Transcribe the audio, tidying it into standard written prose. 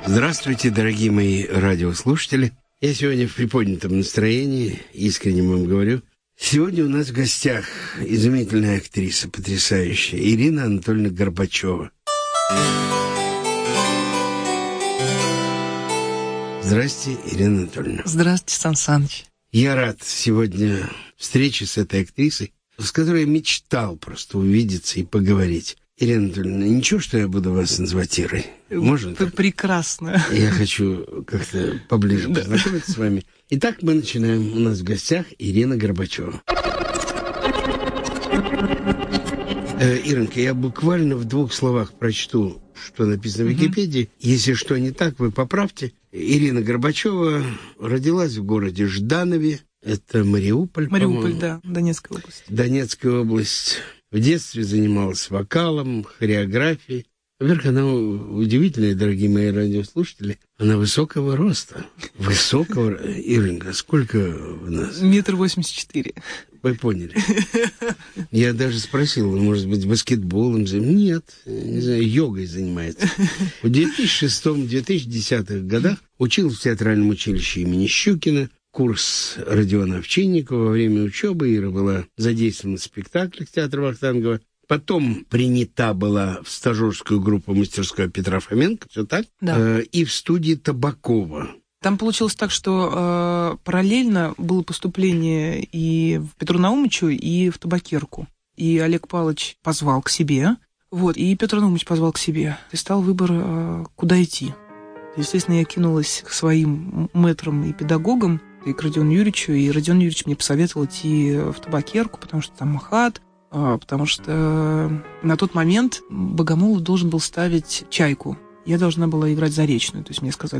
Здравствуйте, дорогие мои радиослушатели. Я сегодня в приподнятом настроении, искренне вам говорю. Сегодня у нас в гостях изумительная актриса, потрясающая, Ирина Анатольевна Горбачева. Здрасте, Ирина Анатольевна. Здравствуйте, Сан Саныч. Я рад сегодня встрече с этой актрисой, с которой я мечтал просто увидеться и поговорить. Ирина Анатольевна, ничего, что я буду вас называть Ирой? Можно так? Прекрасно. Я хочу как-то поближе познакомиться с вами. Итак, мы начинаем. У нас в гостях Ирина Горбачева. Иринка, я буквально в 2 словах прочту, что написано в Википедии. Если что не так, вы поправьте. Ирина Горбачева родилась в городе Жданове. Это Мариуполь, Мариуполь, да, Донецкая область. Донецкая область. В детстве занималась вокалом, хореографией. Во-первых, она удивительная, дорогие мои радиослушатели. Она высокого роста. Высокого... Иринка, сколько у нас? 1,84 м. Вы поняли. Я даже спросил, может быть, баскетболом? Нет, не знаю, йогой занимается. В 2006-2010 годах училась в театральном училище имени Щукина. Курс Родиона Овчинникова. Во время учебы Ира была задействована в спектаклях театра Вахтангова. Потом принята была в стажерскую группу мастерской Петра Фоменко, все так? Да. И в студии Табакова. Там получилось так, что параллельно было поступление и в Петру Наумычу, и в Табакерку. И Олег Павлович позвал к себе, и Петр Наумыч позвал к себе. И стал выбор, куда идти. Естественно, я кинулась к своим мэтрам и педагогам, и к Родиону Юрьевичу, и Родион Юрьевич мне посоветовал идти в Табакерку, потому что там МХАТ, потому что на тот момент Богомолов должен был ставить «Чайку». Я должна была играть Заречную. То есть мне сказали,